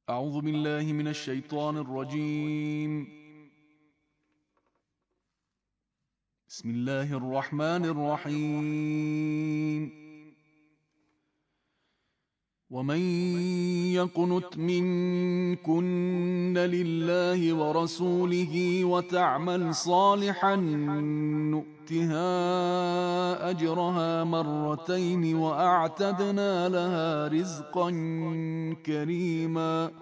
أعوذ بالله من الشيطان الرجيم. بسم الله الرحمن الرحيم. ومن يقنت منكن لله ورسوله وتعمل صالحا نؤتها أجرها مرتين وأعتدنا لها رزقا كريما.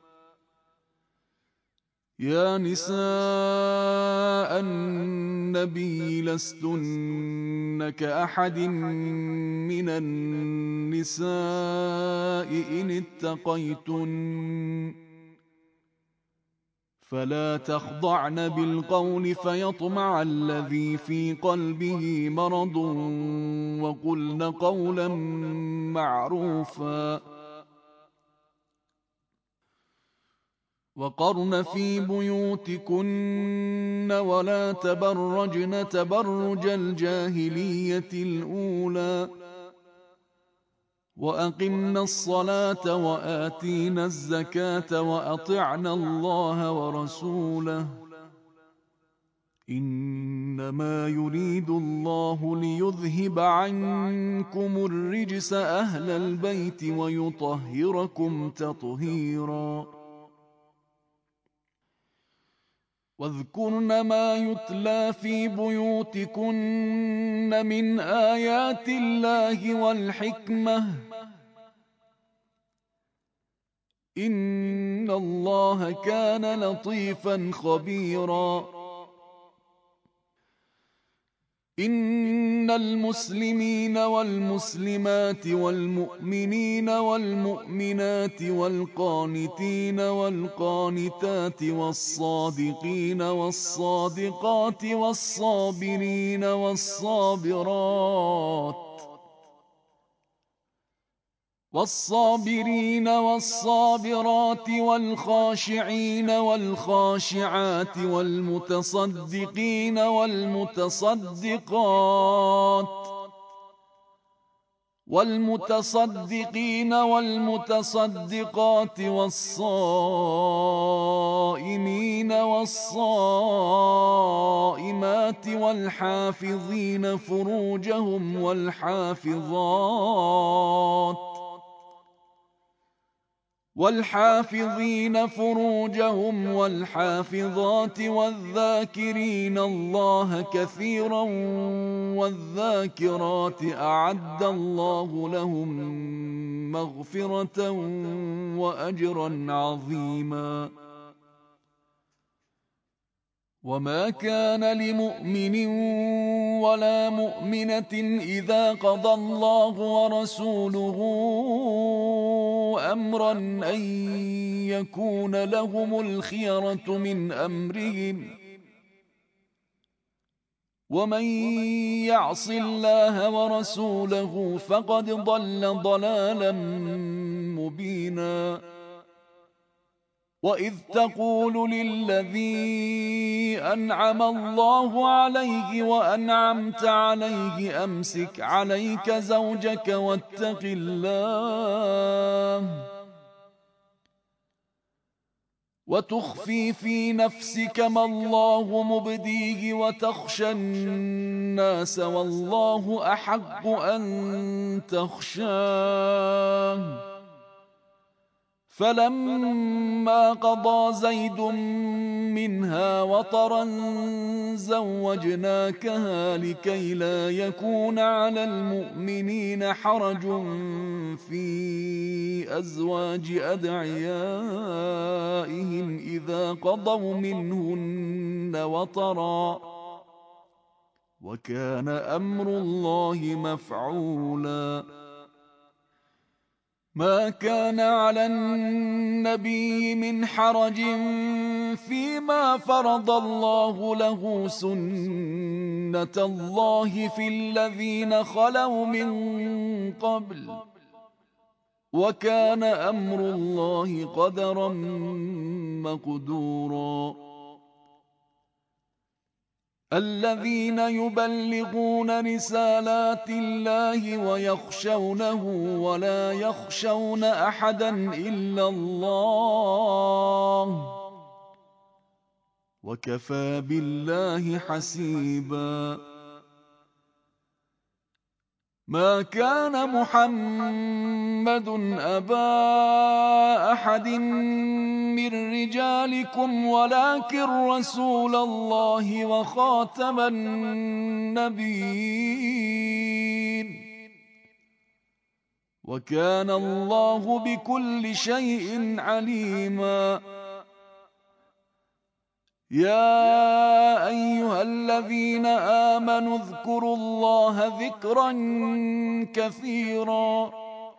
يا نساء النبي لستن كأحد من النساء إن اتقيتن فلا تخضعن بالقول فيطمع الذي في قلبه مرض وقلن قولا معروفا. وقرن في بيوتكن ولا تبرجن تبرج الجاهلية الأولى وأقمن الصلاة وآتينا الزكاة وأطعنا الله ورسوله إنما يريد الله ليذهب عنكم الرجس أهل البيت ويطهركم تطهيرا. واذكرن ما يتلى في بيوتكن من آيات الله والحكمة إن الله كان لطيفا خبيرا. إن المسلمين والمسلمات والمؤمنين والمؤمنات والقانتين والقانتات والصادقين والصادقات والصابرين والصابرات والخاشعين والخاشعات والمتصدقين والمتصدقات والصائمين والصائمات والحافظين فروجهم والحافظات والذاكرين الله كثيرا والذاكرات أعد الله لهم مغفرة وأجرا عظيما. وما كان لمؤمن ولا مؤمنة إذا قضى الله ورسوله أمرا أن يكون لهم الخيرة من أمرهم ومن يعص الله ورسوله فقد ضل ضلالا مبينا. وإذ تقول للذي أنعم الله عليه وأنعمت عليه أمسك عليك زوجك واتق الله وتخفي في نفسك ما الله مبديه وتخشى الناس والله أحق أن تخشاه. فلما قضى زيد منها وطرا زوجناكها لكي لا يكون على المؤمنين حرج في أزواج أدعيائهم إذا قضوا منهن وطرا وكان أمر الله مفعولا. ما كان على النبي من حرج فيما فرض الله له سنة الله في الذين خلوا من قبل وكان أمر الله قدرا مقدورا. الذين يبلغون رسالات الله ويخشونه ولا يخشون أحدا إلا الله وكفى بالله حسيبا. ما كان محمد أبا أحد من رجالكم ولكن رسول الله وخاتم النبيين وكان الله بكل شيء عليما. يا أيها الذين آمنوا اذكروا الله ذكرا كثيرا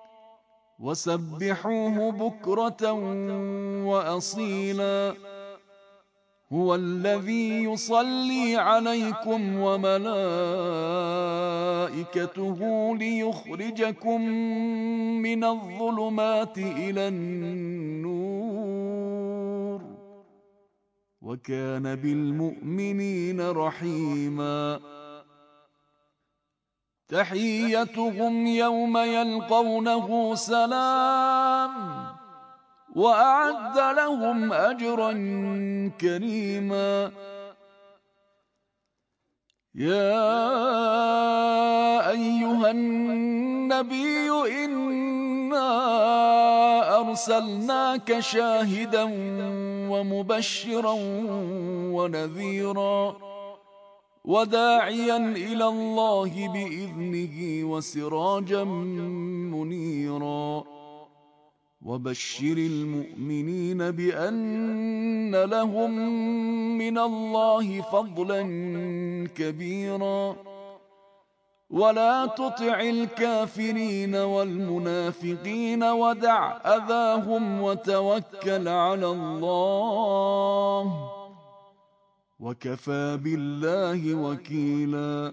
وسبحوه بكرة وأصيلا. هو الذي يصلي عليكم وملائكته ليخرجكم من الظلمات إلى النور وكان بالمؤمنين رحيما. تحيتهم يوم يلقونه سلام وأعد لهم أجرا كريما. يا أيها النبي إنا أرسلناك شاهدا ومبشرا ونذيرا وداعيا إلى الله بإذنه وسراجا منيرا. وبشر المؤمنين بأن لهم من الله فضلا كبيرا. ولا تطع الكافرين والمنافقين ودع أذاهم وتوكل على الله وكفى بالله وكيلا.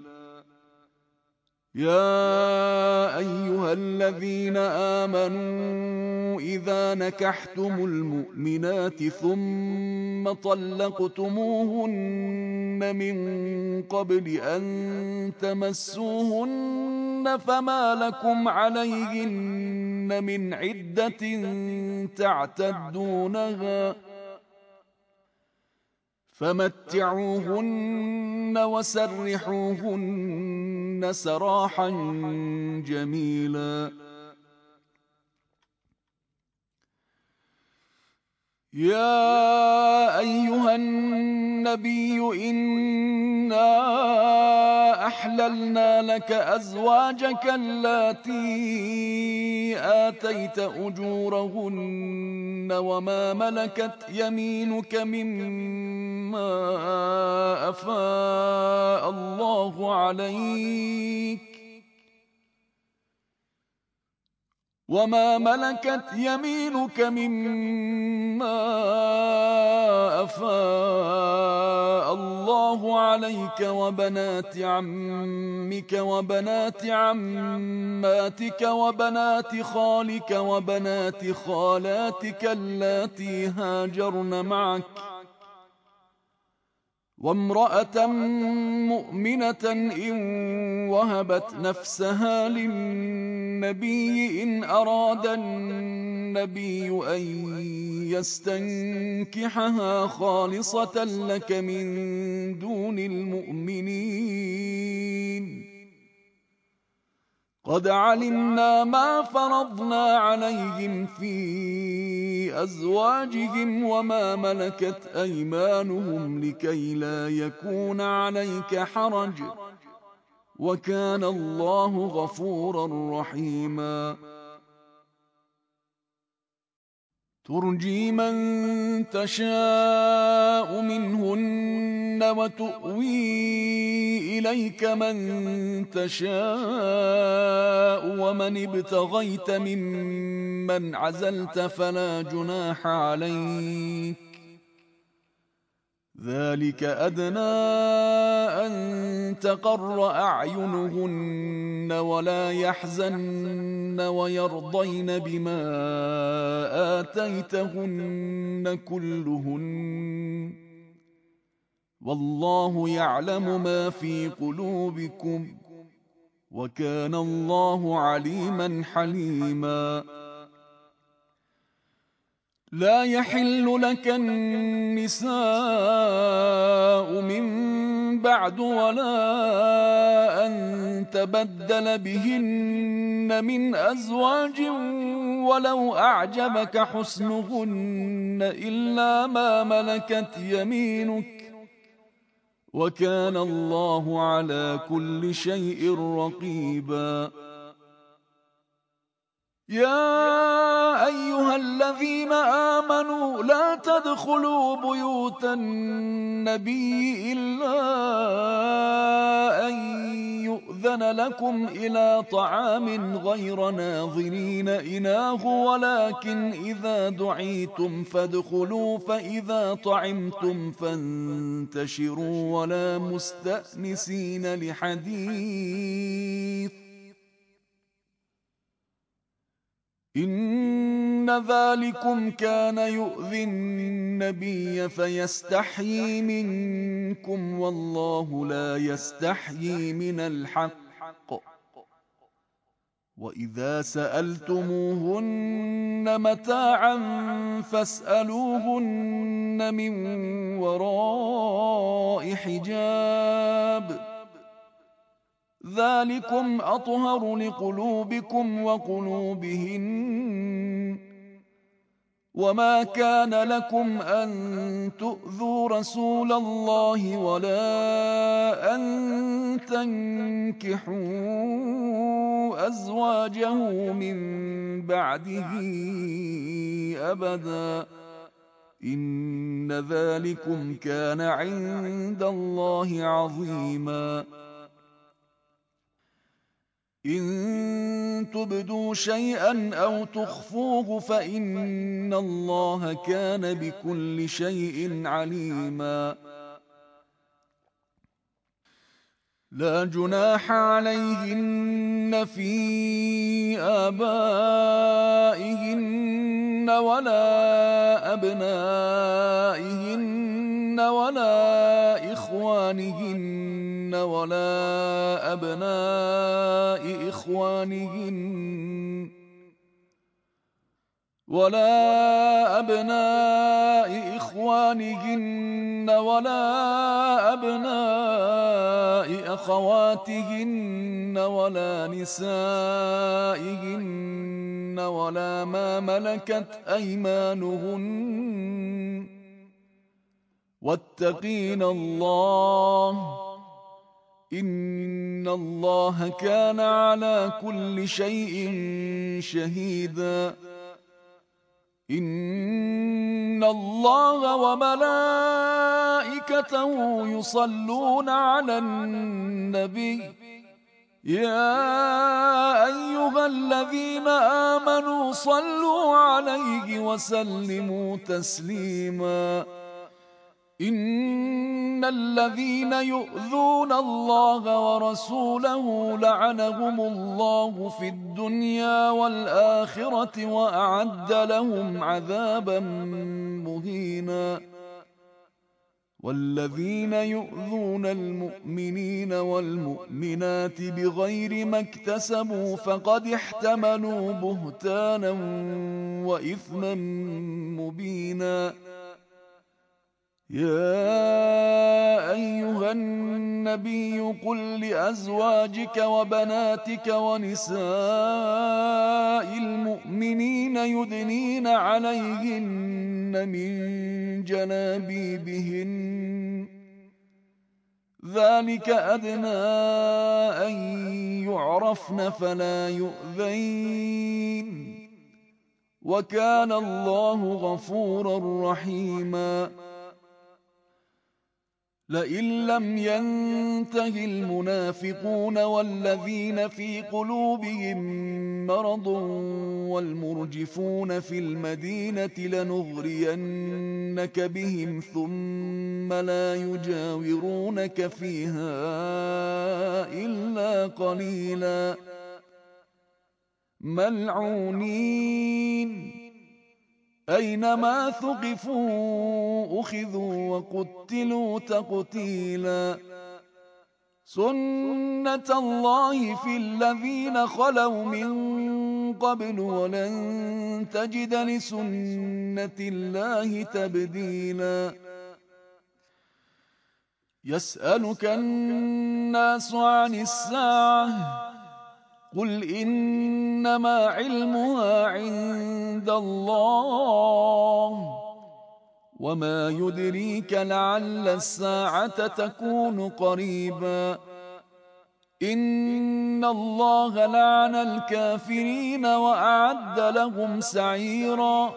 يا أيها الذين آمنوا إذا نكحتم المؤمنات ثم طلقتموهن من قبل أن تمسوهن فما لكم عليهن من عدة تعتدونها فمتعوهن وسرحوهن سراحا جميلا. يا أيها النبي إنا أحللنا لك أزواجك اللاتي آتيت أجورهن وما ملكت يمينك مما أفاء الله عليك وبنات عمك وبنات عماتك وبنات خالك وبنات خالاتك اللاتي هاجرن معك وامرأة مؤمنة إن وهبت نفسها للنبي إن أراد النبي أن يستنكحها خالصة لك من دون المؤمنين. قد علمنا ما فرضنا عليهم في أزواجهم وما ملكت أيمانهم لكي لا يكون عليك حرج وكان الله غفورا رحيما. ترجي من تشاء منهن وتؤوي إليك من تشاء ومن ابتغيت ممن عزلت فلا جناح عليك ذلك أدنى أن تقر أعينهن ولا يحزن ويرضين بما آتيتهن كلهن والله يعلم ما في قلوبكم وكان الله عليما حليما. لا يحل لك النساء من بعد ولا أن تبدل بهن من أزواج ولو أعجبك حسنهن إلا ما ملكت يمينك وكان الله على كل شيء رقيبا. يا أيها الذين آمنوا لا تدخلوا بيوت النبي إلا أن يؤذن لكم إلى طعام غير ناظرين إناه ولكن إذا دعيتم فادخلوا فإذا طعمتم فانتشروا ولا مستأنسين لحديث إن ذلكم كان يؤذي النبي فيستحيي منكم والله لا يستحيي من الحق. وإذا سألتموهن متاعا فاسألوهن من وراء حجاب ذلكم أطهر لقلوبكم وقلوبهن. وما كان لكم أن تؤذوا رسول الله ولا أن تنكحوا أزواجه من بعده أبدا إن ذلكم كان عند الله عظيما. إن تبدوا شيئا أو تخفوه فإن الله كان بكل شيء عليما. لا جناح عليهن في آبائهن ولا أبنائهن ولا إخوانهن ولا أبناء إخوانهن ولا أبناء أخواتهن ولا نسائهن ولا ما ملكت أيمانهن واتقين الله إن الله كان على كل شيء شهيدا. إن الله وملائكته يصلون على النبي يا أيها الذين آمنوا صلوا عليه وسلموا تسليما. إن الذين يؤذون الله ورسوله لعنهم الله في الدنيا والآخرة وأعد لهم عذابا مهينا. والذين يؤذون المؤمنين والمؤمنات بغير ما اكتسبوا فقد احتملوا بهتانا وإثما مبينا. يا أيها النبي قل لأزواجك وبناتك ونساء المؤمنين يدنين عليهن من جلابيبهن ذلك أدنى أن يعرفن فلا يؤذين وكان الله غفورا رحيما. لئن لم ينته المنافقون والذين في قلوبهم مرض والمرجفون في المدينة لنغرينك بهم ثم لا يجاورونك فيها إلا قليلا ملعونين أينما ثقفوا أخذوا وقتلوا تقتيلا سنة الله في الذين خلوا من قبل ولن تجد لسنة الله تبديلا يسألك الناس عن الساعة قل إنما علمها عند الله وما يدريك لعل الساعة تكون قريبا إن الله لعن الكافرين وأعد لهم سعيرا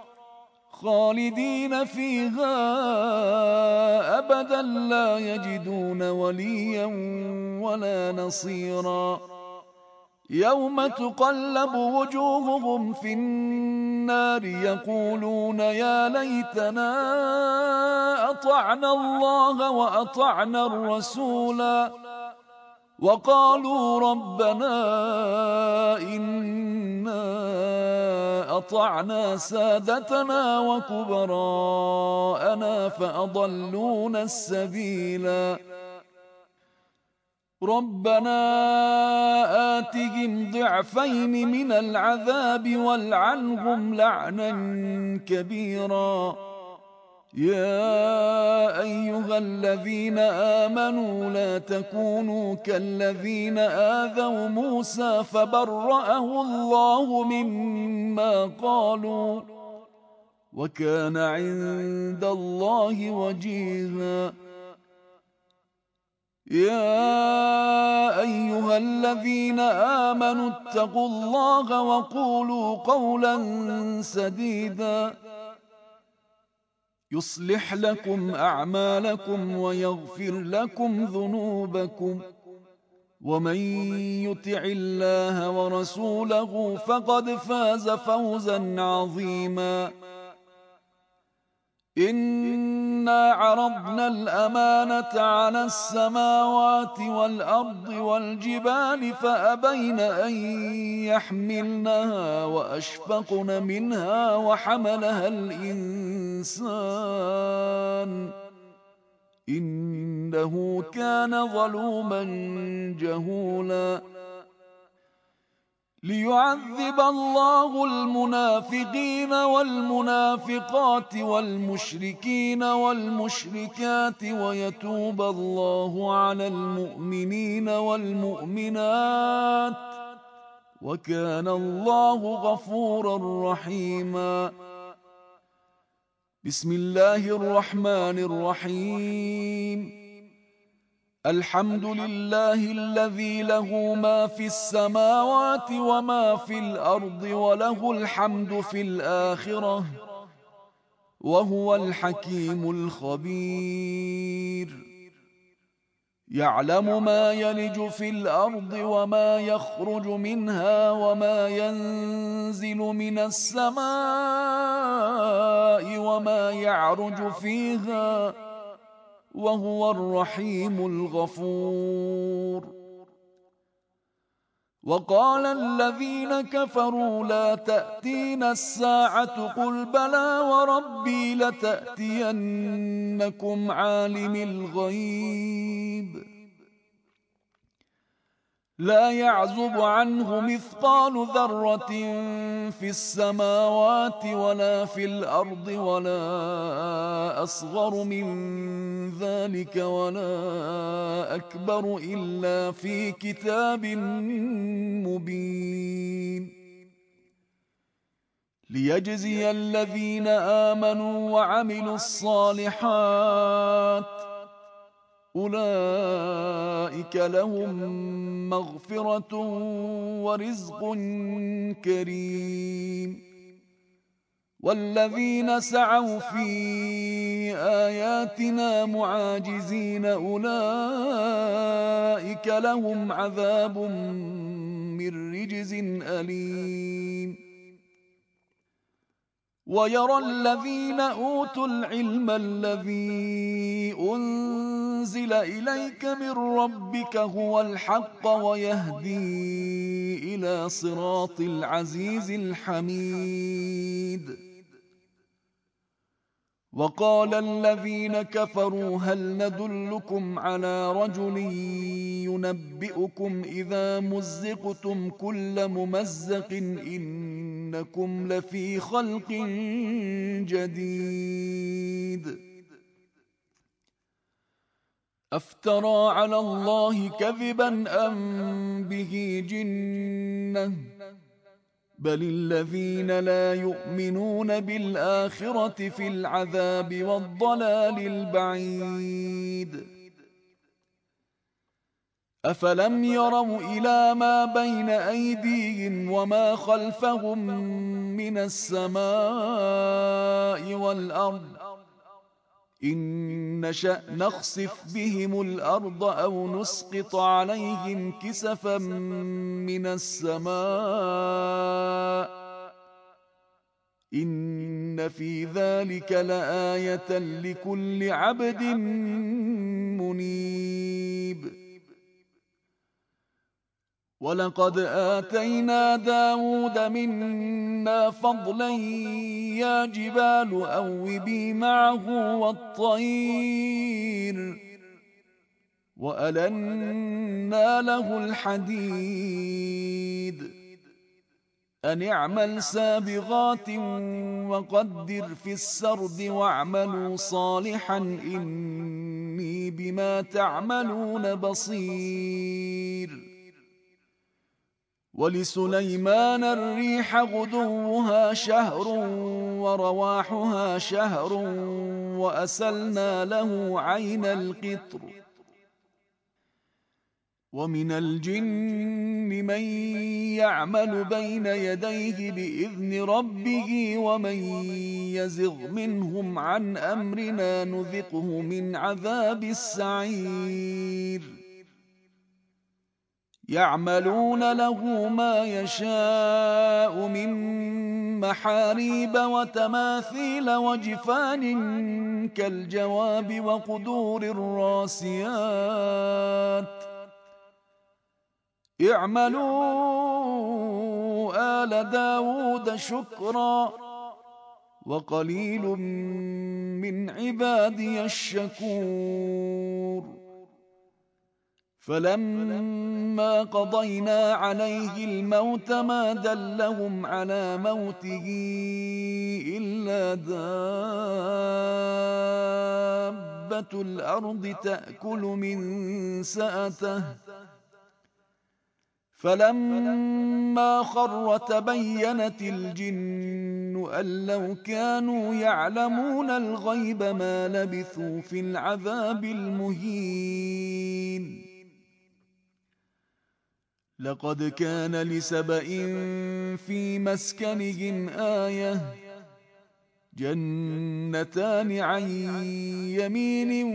خالدين فيها أبدا لا يجدون وليا ولا نصيرا يوم تقلب وجوههم في النار يقولون يا ليتنا أطعنا الله وأطعنا الرسولا وقالوا ربنا إنا أطعنا سادتنا وكبراءنا فأضلونا السبيلا ربنا آتهم ضعفين من العذاب والعنهم لعنا كبيرا يا أيها الذين آمنوا لا تكونوا كالذين آذوا موسى فبرأه الله مما قالوا وكان عند الله وجيها يا أيها الذين آمنوا اتقوا الله وقولوا قولا سديدا يصلح لكم أعمالكم ويغفر لكم ذنوبكم ومن يطع الله ورسوله فقد فاز فوزا عظيما إنا عرضنا الأمانة على السماوات والأرض والجبال فأبين أن يحملنها وأشفقن منها وحملها الإنسان إنه كان ظلوما جهولا ليعذب الله المنافقين والمنافقات والمشركين والمشركات ويتوب الله على المؤمنين والمؤمنات وكان الله غفورا رحيما بسم الله الرحمن الرحيم الحمد لله الذي له ما في السماوات وما في الأرض وله الحمد في الآخرة وهو الحكيم الخبير يعلم ما يلج في الأرض وما يخرج منها وما ينزل من السماء وما يعرج فيها وهو الرحيم الغفور وقال الذين كفروا لا تأتينا الساعة قل بلى وربي لتأتينكم عالم الغيب لا يعزب عنه مثقال ذرة في السماوات ولا في الأرض ولا أصغر من ذلك ولا أكبر إلا في كتاب مبين ليجزي الذين آمنوا وعملوا الصالحات أولئك لهم مغفرة ورزق كريم والذين سعوا في آياتنا معاجزين أولئك لهم عذاب من رجز أليم ويرى الذين أوتوا العلم الذي أنزل إليك من ربك هو الحق ويهدي إلى صراط العزيز الحميد وقال الذين كفروا هل ندلكم على رجل ينبئكم إذا مزقتم كل ممزق إنكم لفي خلق جديد أفترى على الله كذبا أم به جنة بل الذين لا يؤمنون بالآخرة في العذاب والضلال البعيد أفلم يروا إلى ما بين أيديهم وما خلفهم من السماء والأرض إن نشأ نخسف بهم الأرض أو نسقط عليهم كسفا من السماء إن في ذلك لآية لكل عبد منيب ولقد آتينا داود منا فضلا يا جبال أوبي معه والطير وألنا له الحديد أن اعمل سابغات وقدر في السرد واعملوا صالحا إني بما تعملون بصير ولسليمان الريح غدوها شهر ورواحها شهر وأسلنا له عين القطر ومن الجن من يعمل بين يديه بإذن ربه ومن يزغ منهم عن أمرنا نذقه من عذاب السعير يعملون له ما يشاء من محاريب وتماثيل وجفان كالجواب وقدور الراسيات اعملوا آل داود شكرا وقليل من عبادي الشكور فلما قضينا عليه الموت ما دلهم على موته إلا دابة الأرض تأكل من سأته فلما خر تبينت الجن أن لو كانوا يعلمون الغيب ما لبثوا في العذاب المهين لقد كان لسبإ في مسكنهم آية جنتان عن يمين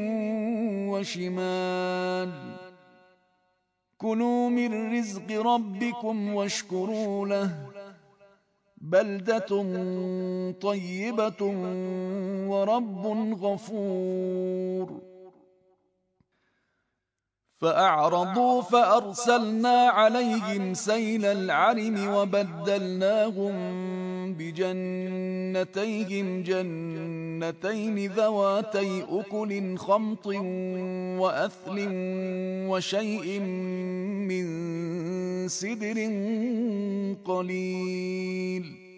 وشمال كلوا من رزق ربكم واشكروا له بلدة طيبة ورب غفور فأعرضوا فأرسلنا عليهم سيل العرم وبدلناهم بجنتيهم جنتين ذواتي أكل خمط وأثل وشيء من سدر قليل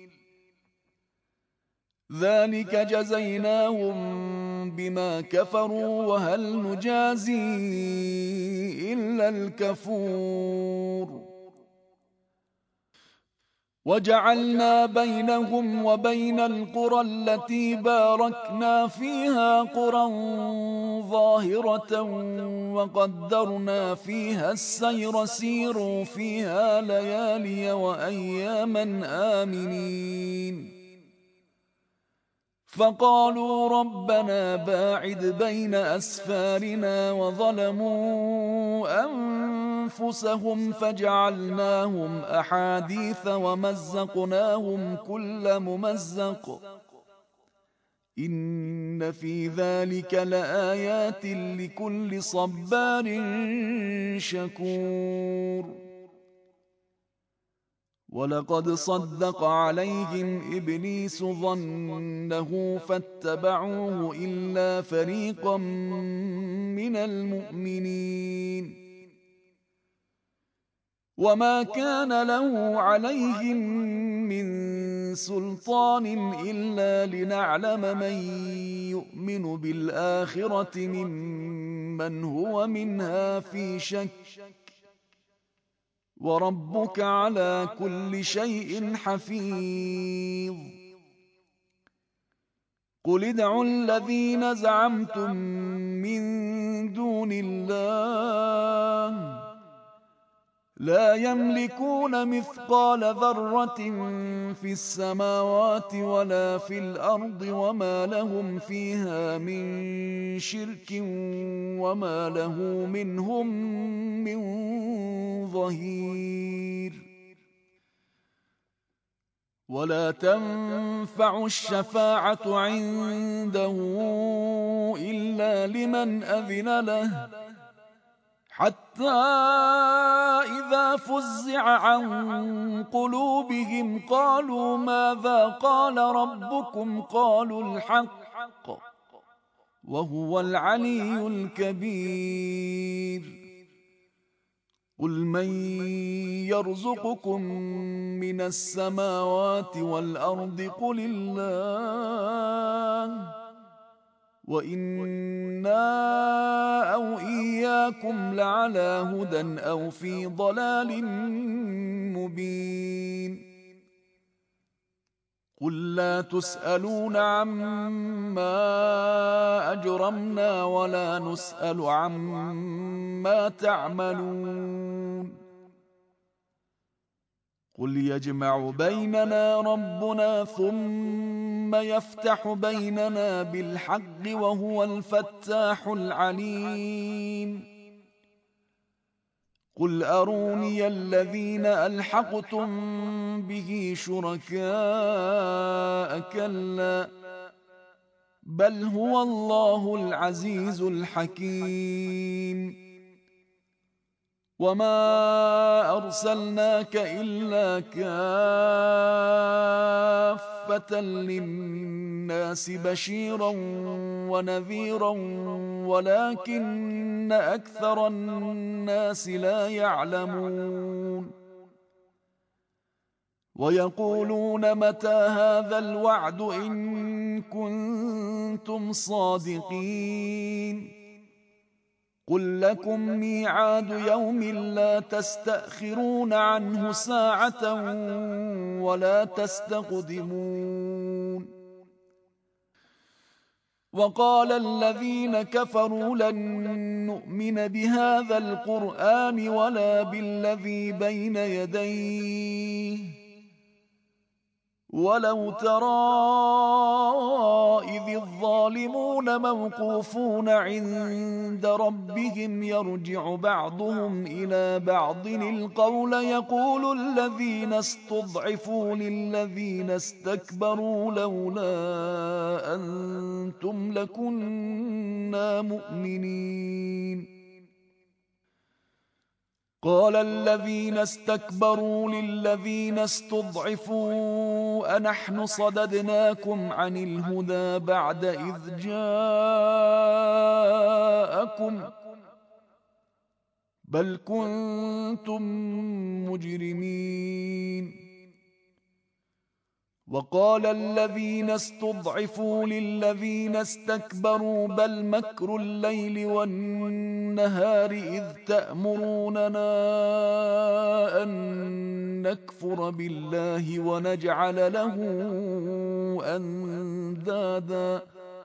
ذلك جزيناهم بما كفروا وهل نجازي إلا الكفور وجعلنا بينهم وبين القرى التي باركنا فيها قرى ظاهرة وقدرنا فيها السير سيروا فيها ليالي وأياما آمنين فقالوا ربنا باعد بين أسفارنا وظلموا أنفسهم فجعلناهم أحاديث ومزقناهم كل ممزق إن في ذلك لآيات لكل صبار شكور ولقد صدق عليهم إبليس ظنه فاتبعوه إلا فريقا من المؤمنين وما كان له عليهم من سلطان إلا لنعلم من يؤمن بالآخرة ممن هو منها في شك وربك على كل شيء حفيظ قل ادعوا الذين زعمتم من دون الله لا يملكون مثقال ذرة في السماوات ولا في الأرض وما لهم فيها من شرك وما له منهم من ظهير ولا تنفع الشفاعة عنده إلا لمن أذن له حتى إذا فزع عن قلوبهم قالوا ماذا قال ربكم قالوا الحق وهو العلي الكبير قل من يرزقكم من السماوات والأرض قل الله وإنا أو إياكم لعلى هدى أو في ضلال مبين قل لا تسألون عما أجرمنا ولا نسأل عما تعملون قل يجمع بيننا ربنا ثم يفتح بيننا بالحق وهو الفتاح العليم قل أروني الذين ألحقتم به شركاء كلا بل هو الله العزيز الحكيم وما أرسلناك إلا كافة للناس بشيرا ونذيرا ولكن أكثر الناس لا يعلمون ويقولون متى هذا الوعد إن كنتم صادقين قل لكم ميعاد يوم لا تستأخرون عنه ساعة ولا تستقدمون وقال الذين كفروا لن نؤمن بهذا القرآن ولا بالذي بين يديه ولو ترى إذ الظالمون موقوفون عند ربهم يرجع بعضهم إلى بعض القول يقول الذين استضعفوا للذين استكبروا لولا أنتم لكنا مؤمنين قال الذين استكبروا للذين استضعفوا أنحن صددناكم عن الهدى بعد إذ جاءكم بل كنتم مجرمين وقال الذين استضعفوا للذين استكبروا بل مكر الليل والنهار إذ تأمروننا أن نكفر بالله ونجعل له أندادا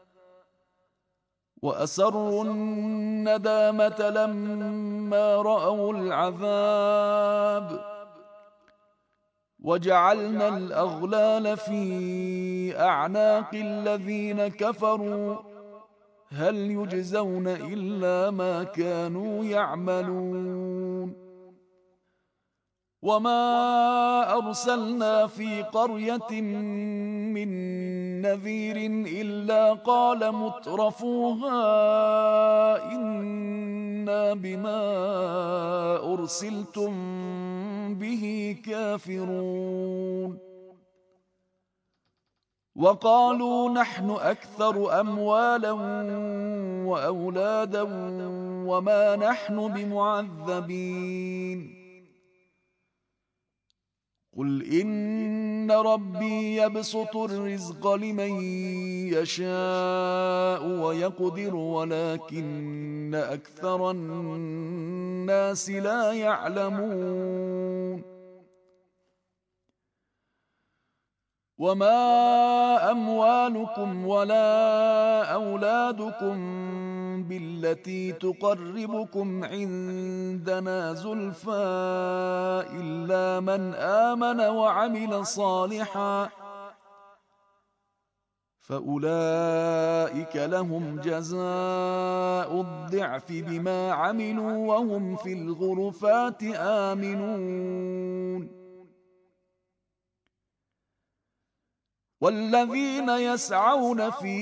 وأسروا الندامة لما رأوا العذاب وجعلنا الأغلال في أعناق الذين كفروا هل يجزون إلا ما كانوا يعملون وما أرسلنا في قرية من نذير إلا قال مترفوها إنا بما أرسلتم به كافرون وقالوا نحن أكثر أموالا وأولادا وما نحن بمعذبين قل إن ربي يبسط الرزق لمن يشاء ويقدر ولكن أكثر الناس لا يعلمون وما أموالكم ولا أولادكم بالتي تقربكم عندنا زلفى إلا من آمن وعمل صالحا فأولئك لهم جزاء الضعف بما عملوا وهم في الغرفات آمنون والذين يسعون في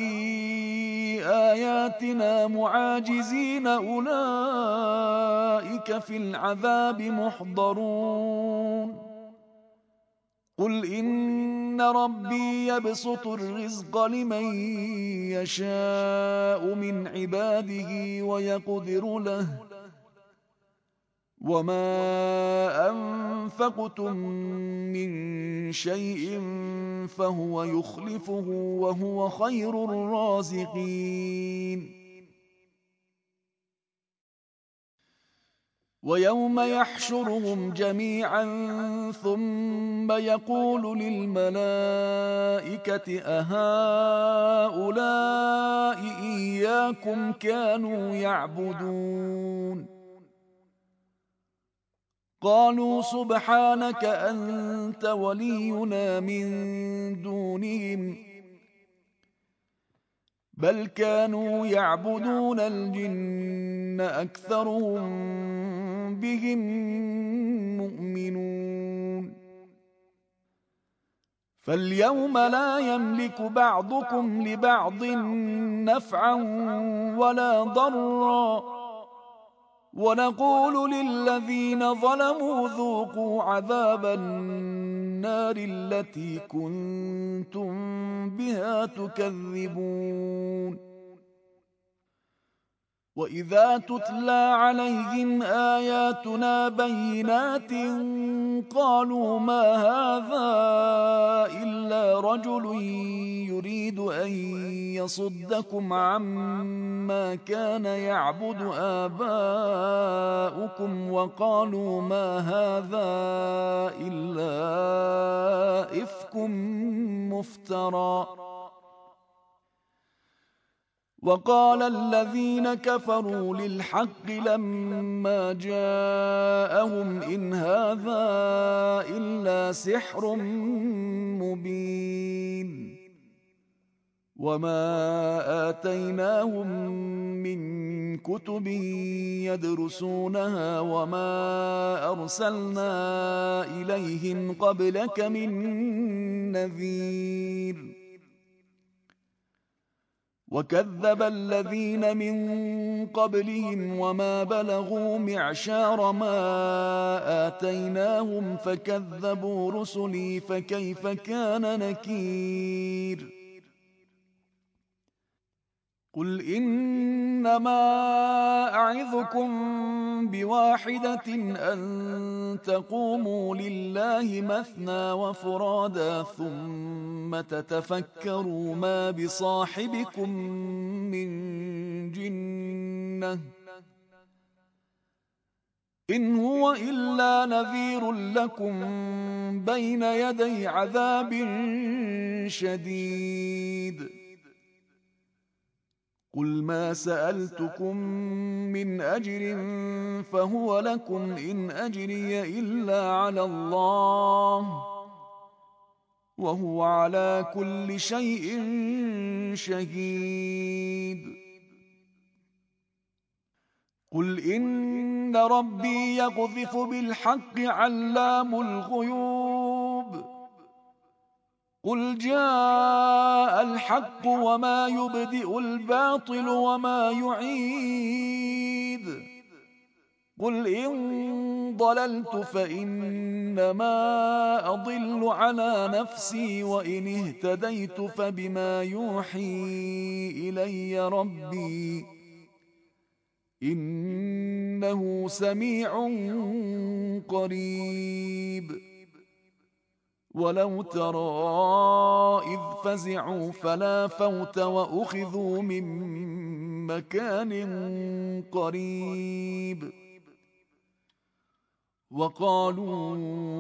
آياتنا معاجزين أولئك في العذاب محضرون قل إن ربي يبسط الرزق لمن يشاء من عباده ويقدر له وما أنفقتم من شيء فهو يخلفه وهو خير الرازقين ويوم يحشرهم جميعا ثم يقول للملائكة أهؤلاء إياكم كانوا يعبدون قالوا سبحانك أنت ولينا من دونهم بل كانوا يعبدون الجن أكثرهم بهم مؤمنون فاليوم لا يملك بعضكم لبعض نفعا ولا ضرا ونقول للذين ظلموا ذوقوا عذاب النار التي كنتم بها تكذبون وإذا تتلى عليهم آياتنا بينات قالوا ما هذا إلا رجل يريد أن يصدكم عما كان يعبد آباؤكم وقالوا ما هذا إلا إفك مفترى وقال الذين كفروا للحق لما جاءهم إن هذا إلا سحر مبين وما آتيناهم من كتب يدرسونها وما أرسلنا إليهم قبلك من نذير وكذب الذين من قبلهم وما بلغوا معشار ما آتيناهم فكذبوا رسلي فكيف كان نكير قل إنما أعظكم بواحدة أن تقوموا لله مثنى وفرادا ثم تتفكروا ما بصاحبكم من جنة إن هو إلا نذير لكم بين يدي عذاب شديد قل ما سألتكم من أجر فهو لكم إن أجري إلا على الله وهو على كل شيء شهيد قل إن ربي يقذف بالحق علام الغيوب قل جاء الحق وما يبدئ الباطل وما يعيد قل إن ضللت فإنما أضل على نفسي وإن اهتديت فبما يوحي إلي ربي إنه سميع قريب ولو ترى إذ فزعوا فلا فوت وأخذوا من مكان قريب وقالوا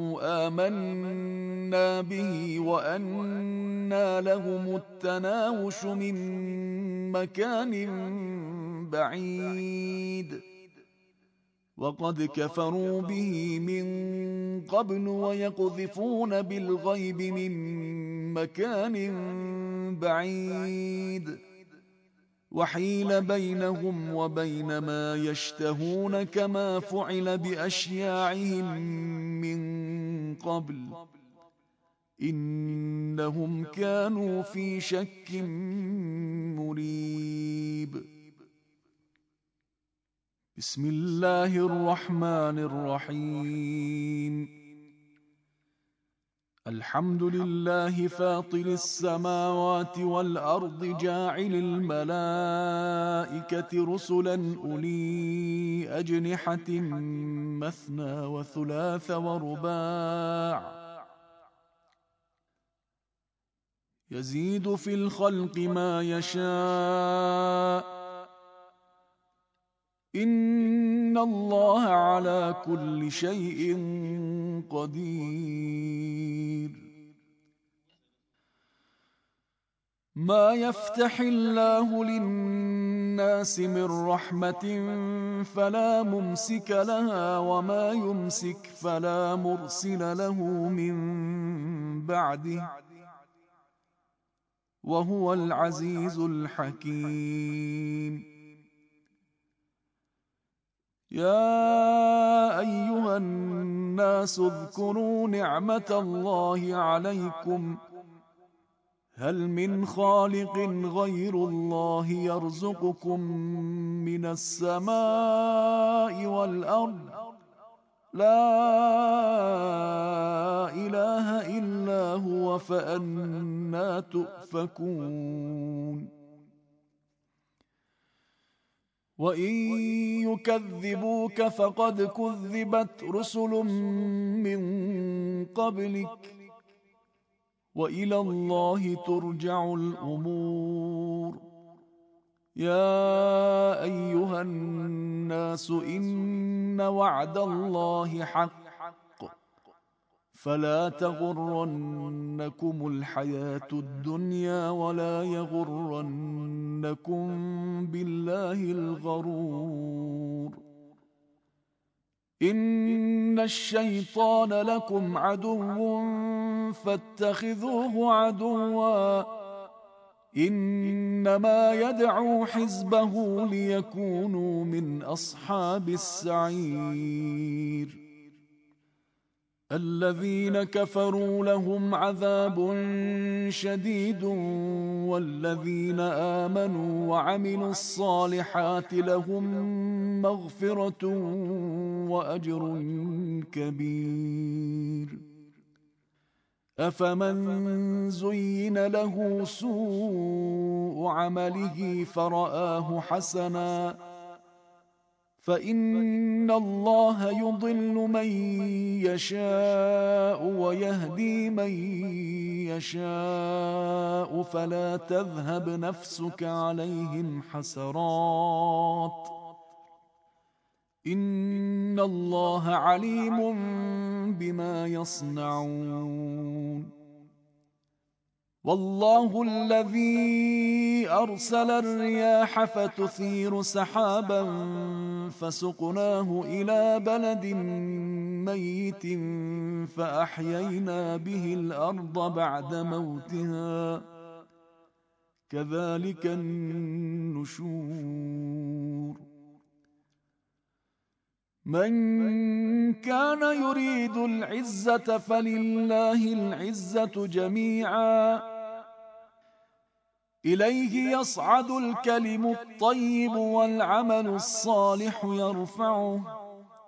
آمنا به وأنى لهم التناوش من مكان بعيد وقد كفروا به من قبل ويقذفون بالغيب من مكان بعيد وحيل بينهم وبين ما يشتهون كما فعل بأشياعهم من قبل إنهم كانوا في شك مريب بسم الله الرحمن الرحيم الحمد لله فاطر السماوات والأرض جاعل الملائكة رسلا أولي أجنحة مثنى وثلاث ورباع يزيد في الخلق ما يشاء إن الله على كل شيء قدير ما يفتح الله للناس من رحمة فلا ممسك لها وما يمسك فلا مرسل له من بعده وهو العزيز الحكيم يا أيها الناس اذكروا نعمة الله عليكم هل من خالق غير الله يرزقكم من السماء والأرض لا إله إلا هو فأنى تؤفكون وإن يكذبوك فقد كذبت رسل من قبلك وإلى الله ترجع الأمور يا أيها الناس إن وعد الله حق فلا تغرنكم الحياة الدنيا ولا يغرنكم بالله الغرور إن الشيطان لكم عدو فاتخذوه عدوا إنما يدعو حزبه ليكونوا من أصحاب السعير الذين كفروا لهم عذاب شديد والذين آمنوا وعملوا الصالحات لهم مغفرة وأجر كبير أفمن زين له سوء عمله فرآه حسنا فإن الله يضل من يشاء ويهدي من يشاء فلا تذهب نفسك عليهم حسرات إن الله عليم بما يصنعون والله الذي أرسل الرياح فتثير سحابا فسقناه إلى بلد ميت فأحيينا به الأرض بعد موتها كذلك النشور من كان يريد العزة فلله العزة جميعا إليه يصعد الكلم الطيب والعمل الصالح يرفعه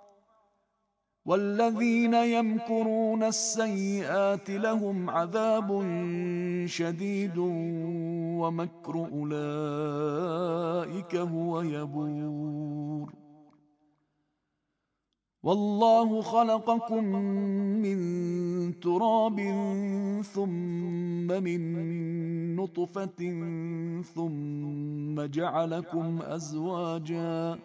والذين يمكرون السيئات لهم عذاب شديد ومكر أولئك هو يبور والله خلقكم من تراب ثم من نطفة ثم جعلكم أزواجا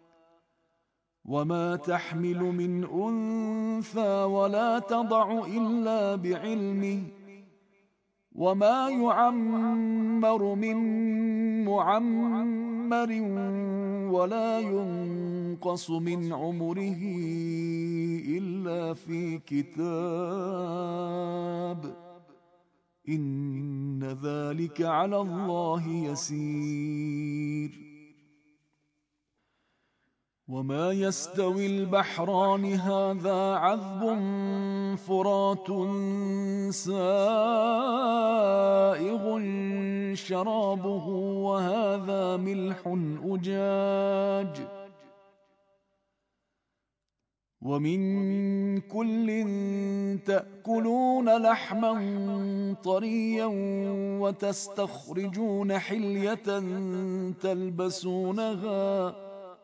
وما تحمل من أنثى ولا تضع إلا بعلمه وما يعمر من معمر ولا ينقص من عمره إلا في كتاب إن ذلك على الله يسير وما يستوي البحران هذا عذب فرات سائغ شرابه وهذا ملح أجاج ومن كل تأكلون لحما طريا وتستخرجون حلية تلبسونها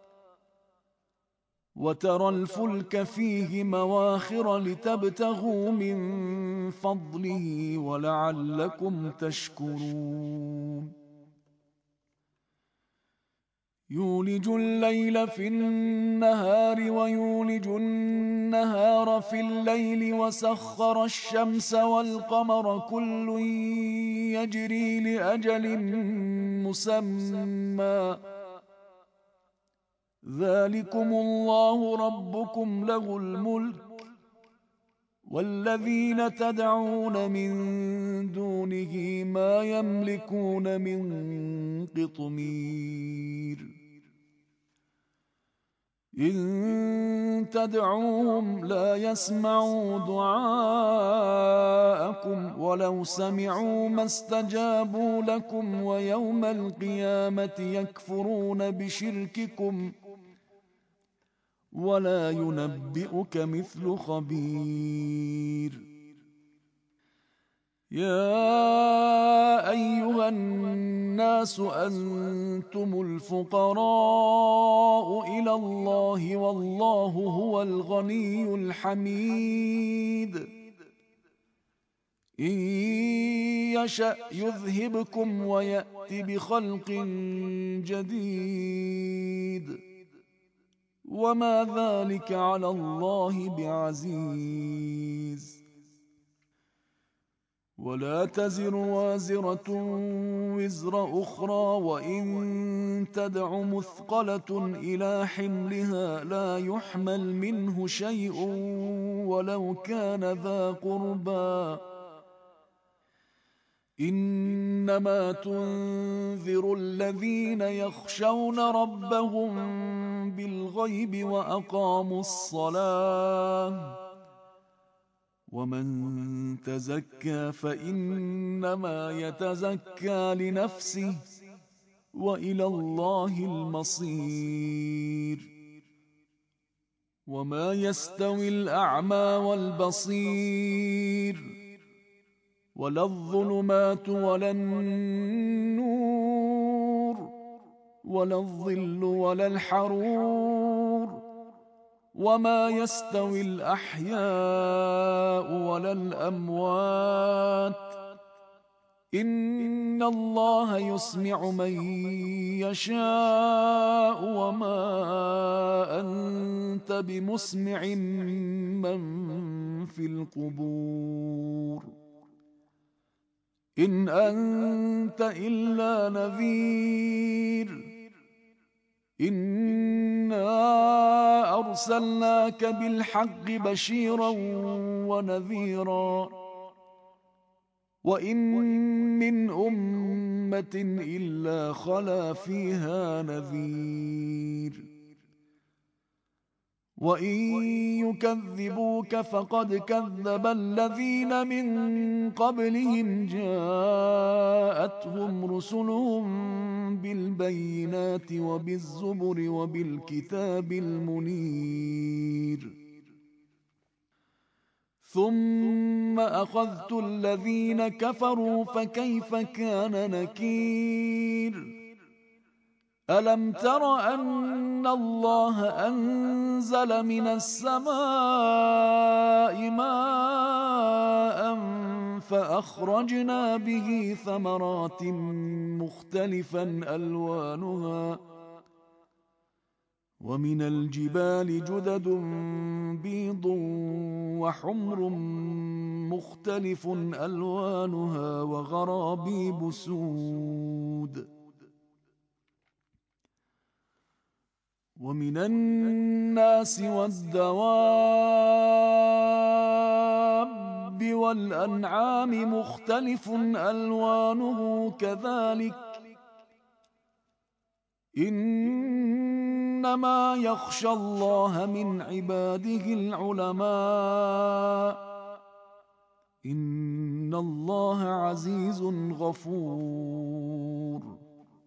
وترى الفلك فيه مواخر لتبتغوا من فضله ولعلكم تشكرون يولج الليل في النهار ويولج النهار في الليل وسخر الشمس والقمر كل يجري لأجل مسمى ذلكم الله ربكم له الملك والذين تدعون من دونه ما يملكون من قطمير إن تدعوهم لا يسمعوا دعاءكم ولو سمعوا ما استجابوا لكم ويوم القيامة يكفرون بشرككم ولا ينبئك مثل خبير يا أيها الناس أنتم الفقراء إلى الله والله هو الغني الحميد إن يشأ يذهبكم ويأت بخلق جديد وما ذلك على الله بعزيز ولا تزر وازرة وزر أخرى وإن تدع مثقلة إلى حملها لا يحمل منه شيء ولو كان ذا قربى إنما تنذر الذين يخشون ربهم بالغيب وأقاموا الصلاة ومن تزكى فإنما يتزكى لنفسه وإلى الله المصير وما يستوي الأعمى والبصير ولا الظلمات ولا النور ولا الظل ولا الحرور وما يستوي الأحياء ولا الأموات إن الله يسمع من يشاء وما أنت بمسمع من في القبور إن أنت إلا نذير إنا أرسلناك بالحق بشيرا ونذيرا وإن من أمة إلا خلا فيها نذير وإن يكذبوك فقد كذب الذين من قبلهم جاءتهم رسلهم بالبينات وبالزبر وبالكتاب المنير ثم أخذت الذين كفروا فكيف كان نكير ألم تر أن الله أنزل من السماء ماء فأخرجنا به ثمرات مختلفا ألوانها ومن الجبال جدد بيض وحمر مختلف ألوانها وغرابيب سود ومن الناس والدواب والأنعام مختلف ألوانه كذلك إنما يخشى الله من عباده العلماء إن الله عزيز غفور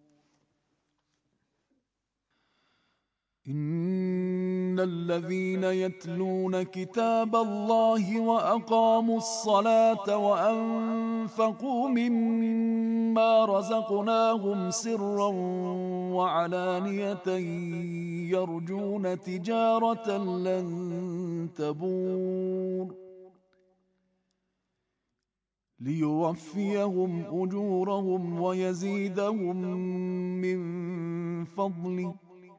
إن الذين يتلون كتاب الله وأقاموا الصلاة وأنفقوا مما رزقناهم سرا وعلانية يرجون تجارة لن تبور ليوفيهم أجورهم ويزيدهم من فضله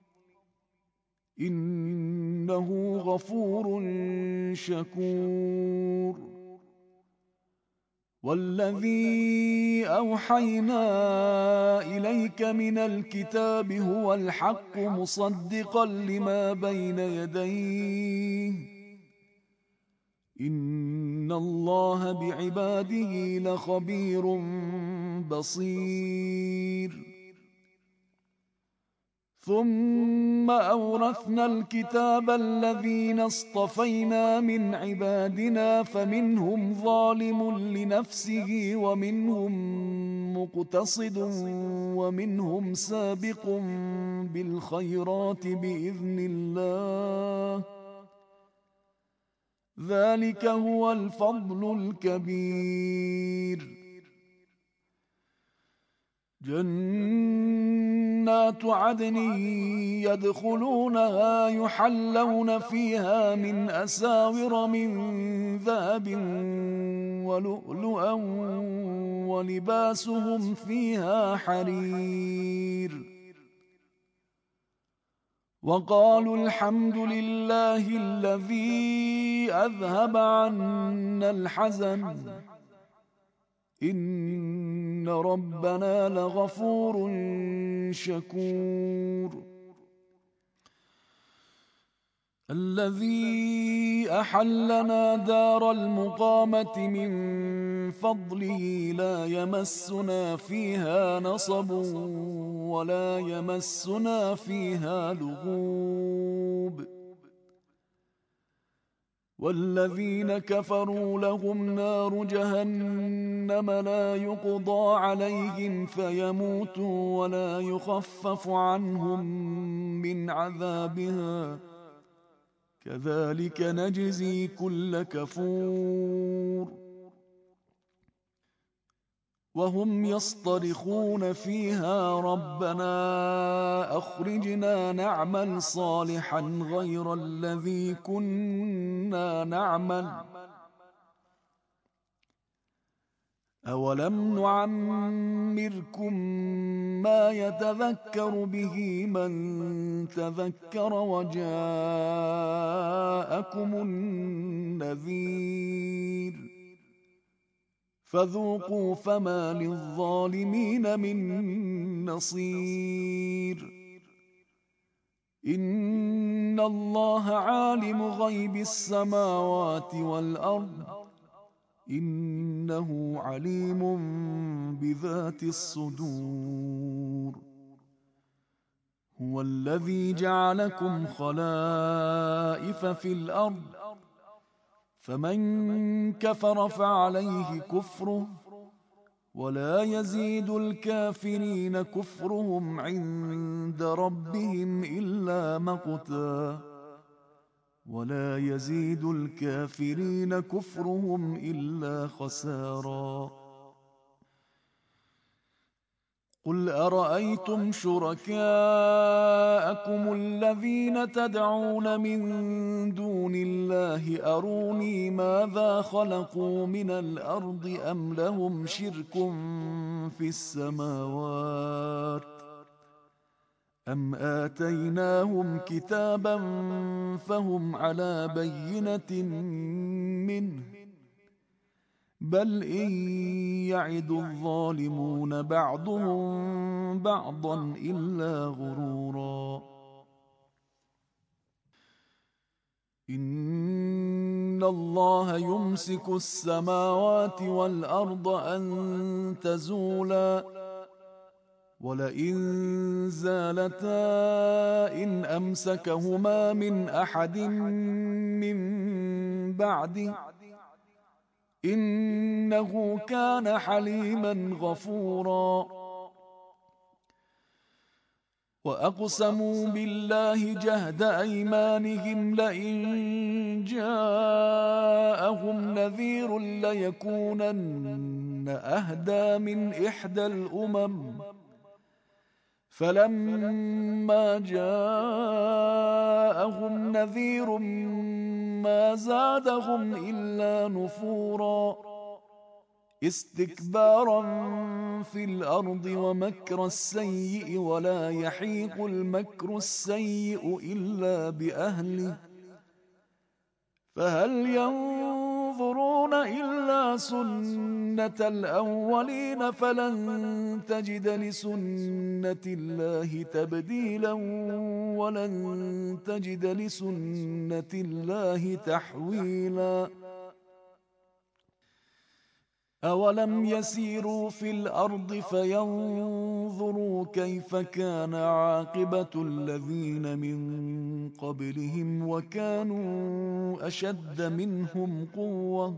إنه غفور شكور والذي أوحينا إليك من الكتاب هو الحق مصدقا لما بين يديه إن الله بعباده لخبير بصير ثم أورثنا الكتاب الذين اصطفينا من عبادنا فمنهم ظالم لنفسه ومنهم مقتصد ومنهم سابق بالخيرات بإذن الله ذلك هو الفضل الكبير جنات عدن يدخلونها يحلون فيها من أساور من ذهب ولؤلؤا ولباسهم فيها حرير وقالوا الحمد لله الذي أذهب عنا الحزن إن ربنا لغفور شكور الذي أحلنا دار المقامة من فضله لا يمسنا فيها نصب ولا يمسنا فيها لغوب والذين كفروا لهم نار جهنم لا يقضى عليهم فيموتوا ولا يخفف عنهم من عذابها كذلك نجزي كل كفور وهم يصطرخون فيها ربنا أخرجنا نعمل صالحا غير الذي كنا نعمل أولم نعمركم ما يتذكر به من تذكر وجاءكم النذير فذوقوا فما للظالمين من نصير إن الله عالم غيب السماوات والأرض إنه عليم بذات الصدور والذي جعلكم خلائف في الأرض فمن كفر فعليه كفره ولا يزيد الكافرين كفرهم عند ربهم إلا مقتا ولا يزيد الكافرين كفرهم إلا خسارا قل أرأيتم شركاءكم الذين تدعون من دون الله أروني ماذا خلقوا من الأرض أم لهم شرك في السماوات أم آتيناهم كتابا فهم على بينة منه بل إن يعد الظالمون بعضهم بعضا إلا غرورا إن الله يمسك السماوات والأرض أن تزولا ولئن زالتا إن أمسكهما من أحد من بعده إنه كان حليما غفورا وأقسموا بالله جهد أيمانهم لئن جاءهم نذير ليكونن أهدى من إحدى الأمم فلما جاءهم نذير ما زادهم إلا نفورا استكبارا في الأرض ومكر السيء ولا يحيق المكر السيء إلا بأهله فهل ينظرون إلا سنة الأولين فلن تجد لسنة الله تبديلا ولن تجد لسنة الله تحويلا أولم يسيروا في الأرض فينظروا كيف كان عاقبة الذين من قبلهم وكانوا أشد منهم قوة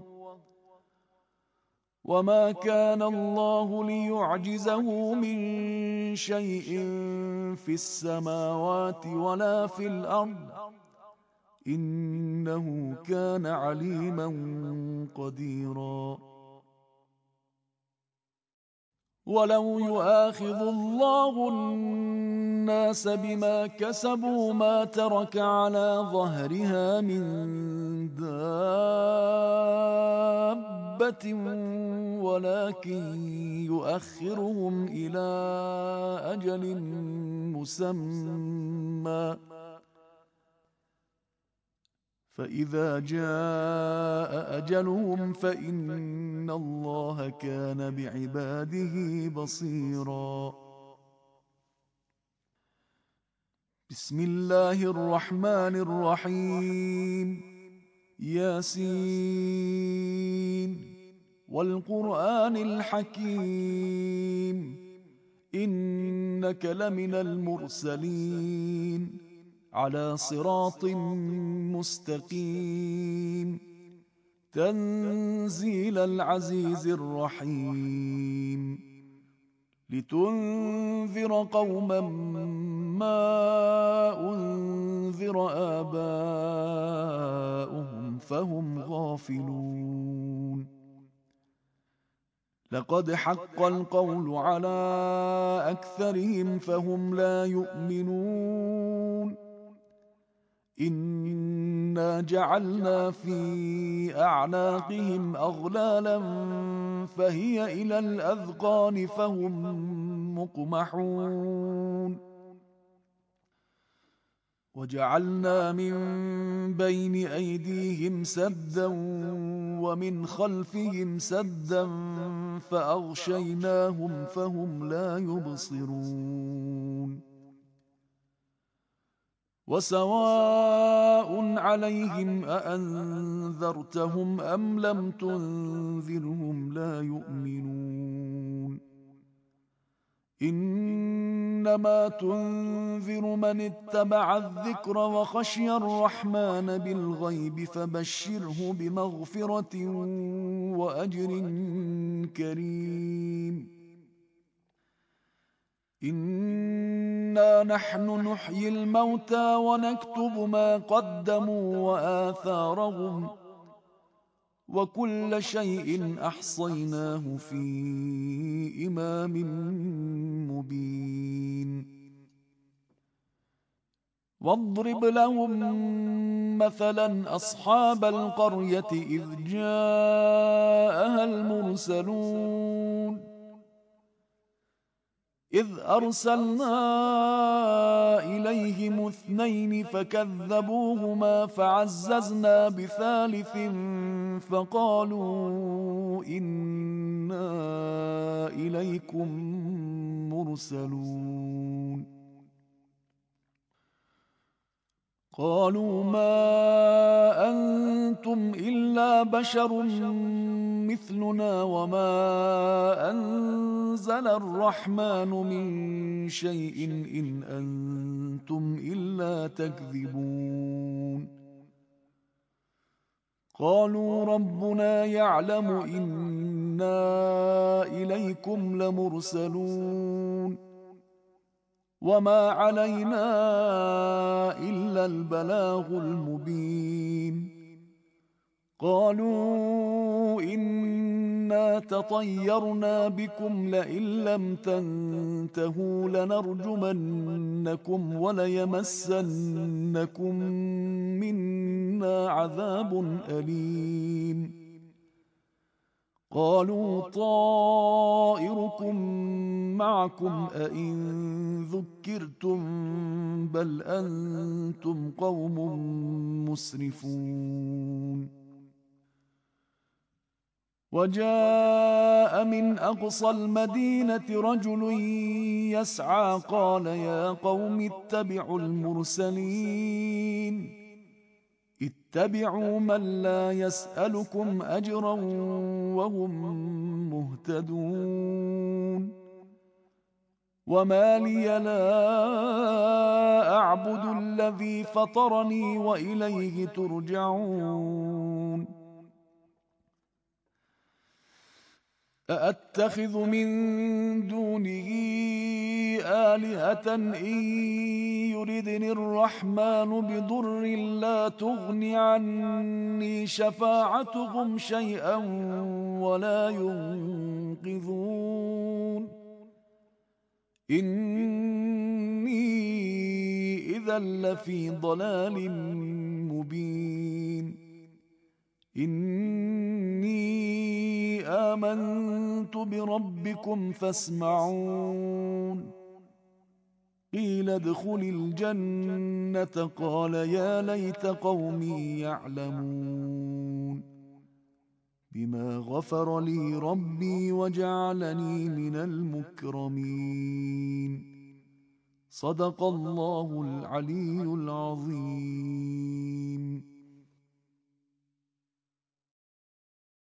وما كان الله ليعجزه من شيء في السماوات ولا في الأرض إنه كان عليما قديرا ولو يؤاخذ الله الناس بما كسبوا ما ترك على ظهرها من دابة ولكن يؤخرهم إلى أجل مسمى فإذا جاء أجلهم فإن الله كان بعباده بصيرا بسم الله الرحمن الرحيم ياسين والقرآن الحكيم إنك لمن المرسلين على صراط مستقيم تنزيل العزيز الرحيم لتنذر قوما ما أنذر آباؤهم فهم غافلون لقد حق القول على أكثرهم فهم لا يؤمنون إنا جعلنا في أعناقهم أغلالا فهي إلى الأذقان فهم مقمحون وجعلنا من بين أيديهم سدا ومن خلفهم سدا فأغشيناهم فهم لا يبصرون وسواء عليهم أأنذرتهم أم لم تنذرهم لا يؤمنون إنما تنذر من اتبع الذكر وخشي الرحمن بالغيب فبشره بمغفرة وأجر كريم. إنا نحن نحيي الموتى ونكتب ما قدموا وآثارهم وكل شيء أحصيناه في إمام مبين. واضرب لهم مثلا أصحاب القرية إذ جاءها المرسلون إذ أرسلنا إليهم اثنين فكذبوهما فعززنا بثالث فقالوا إنا إليكم مرسلون قالوا ما أنتم إلا بشر مثلنا وما أنزل الرحمن من شيء إن أنتم إلا تكذبون قالوا ربنا يعلم إنا إليكم لمرسلون وما علينا إلا البلاغ المبين قالوا إنا تطيرنا بكم لئن لم تنتهوا لنرجمنكم وليمسنكم منا عذاب أليم قالوا طائركم معكم أئن ذكرتم بل أنتم قوم مسرفون وجاء من أقصى المدينة رجل يسعى قال يا قوم اتبعوا المرسلين اتبعوا من لا يسألكم أجرا وهم مهتدون وما لي لا أعبد الذي فطرني وإليه ترجعون أأتخذ من دونه آلهة إن يردني الرحمن بضر لا تغن عني شفاعتهم شيئا ولا ينقذون إني إذا لفي ضلال مبين إني آمنت بربكم فاسمعون قيل ادخل الجنة قال يا ليت قومي يعلمون بما غفر لي ربي وجعلني من المكرمين صدق الله العلي العظيم.